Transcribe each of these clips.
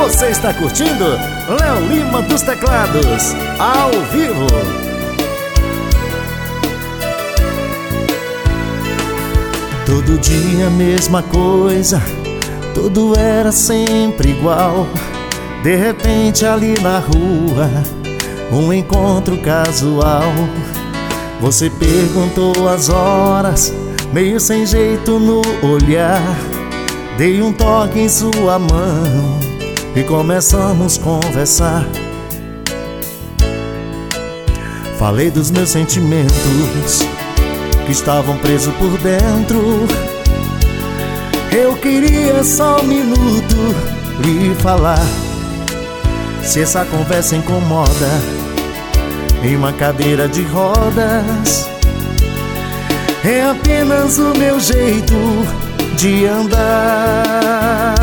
Você está curtindo Léo Lima dos Teclados, ao vivo. Todo dia a mesma coisa, tudo era sempre igual. De repente ali na rua, um encontro casual. Você perguntou as horas, meio sem jeito no olhar. Dei um toque em sua mão e começamos a conversar. Falei dos meus sentimentos que estavam presos por dentro. Eu queria só um minuto lhe falar. Se essa conversa incomoda, em uma cadeira de rodas, é apenas o meu jeito de andar.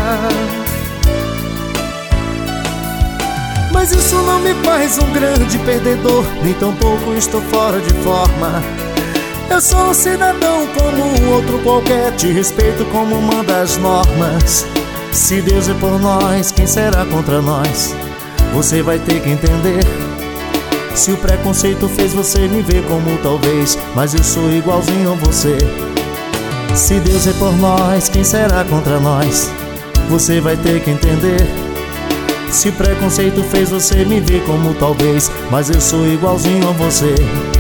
Mas isso não me faz um grande perdedor, nem tampouco estou fora de forma. Eu sou um cidadão como um outro qualquer, te respeito como manda as normas. Se Deus é por nós, quem será contra nós? Você vai ter que entender. Se o preconceito fez você me ver como talvez, mas eu sou igualzinho a você. Se Deus é por nós, quem será contra nós? Você vai ter que entender. Se o preconceito fez você me ver como talvez, mas eu sou igualzinho a você.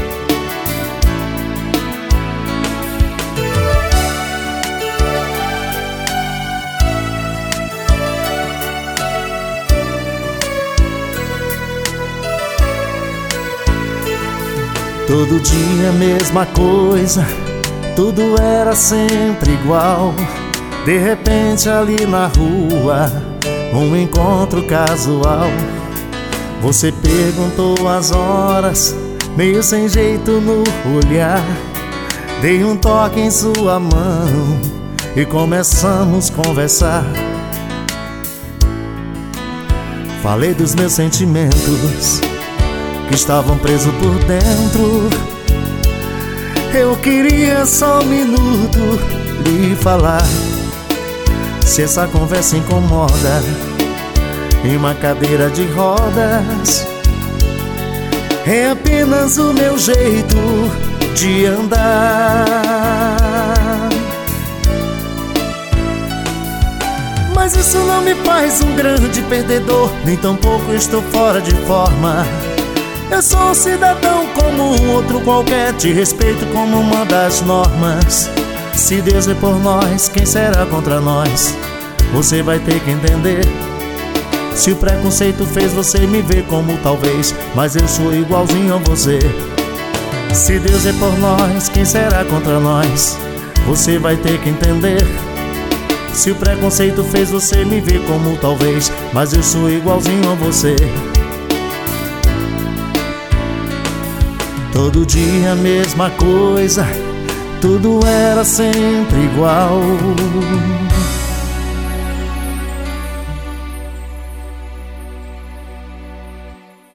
Todo dia a mesma coisa, tudo era sempre igual. De repente ali na rua, um encontro casual. Você perguntou as horas, meio sem jeito no olhar. Dei um toque em sua mão e começamos a conversar. Falei dos meus sentimentos que estavam presos por dentro. Eu queria só um minuto lhe falar. Se essa conversa incomoda, em uma cadeira de rodas, é apenas o meu jeito de andar. Mas isso não me faz um grande perdedor, nem tampouco estou fora de forma. Eu sou um cidadão como um outro qualquer, te respeito como manda as normas. Se Deus é por nós, quem será contra nós? Você vai ter que entender. Se o preconceito fez você me ver como talvez, mas eu sou igualzinho a você. Se Deus é por nós, quem será contra nós? Você vai ter que entender. Se o preconceito fez você me ver como talvez, mas eu sou igualzinho a você. Todo dia a mesma coisa, tudo era sempre igual.